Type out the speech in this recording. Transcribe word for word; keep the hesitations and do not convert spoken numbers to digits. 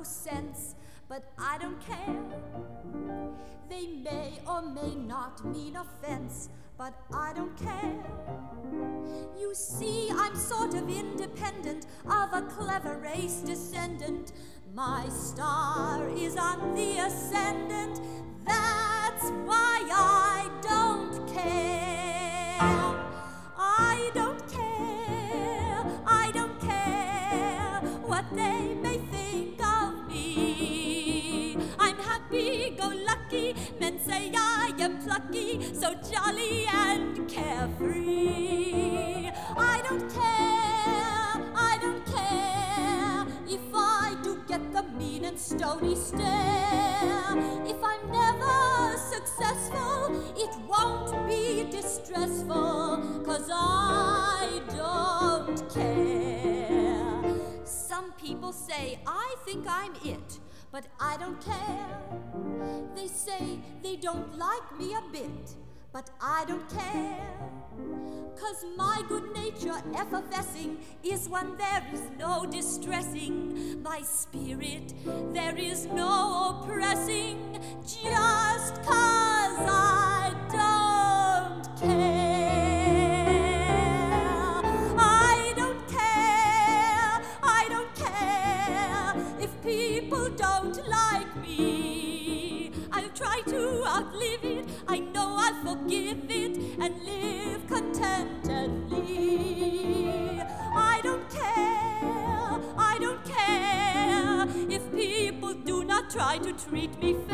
sense, but I don't care. They may or may not mean offense, but I don't care. You see, I'm sort of independent, of a clever race descendant. My star is on the ascendant. That's why I don't care. I don't care. I don't care what they may think of me. I'm happy-go-lucky. Men say I am plucky, so jolly and carefree. I don't care. I don't care if I do get the mean and stony stare. If I'm never successful, it won't be distressful, 'cause I don't care. Some people say I think I'm it, but I don't care. They say they don't like me a bit, but I don't care. 'Cause my good nature effervescing is when there is no distressing. My spirit there is no oppressing, just 'cause I don't care. I don't care, I don't care if people don't like me. I'll try to outlive it, I know I'll forgive it and live contentedly. I don't care, I don't care if people do not try to treat me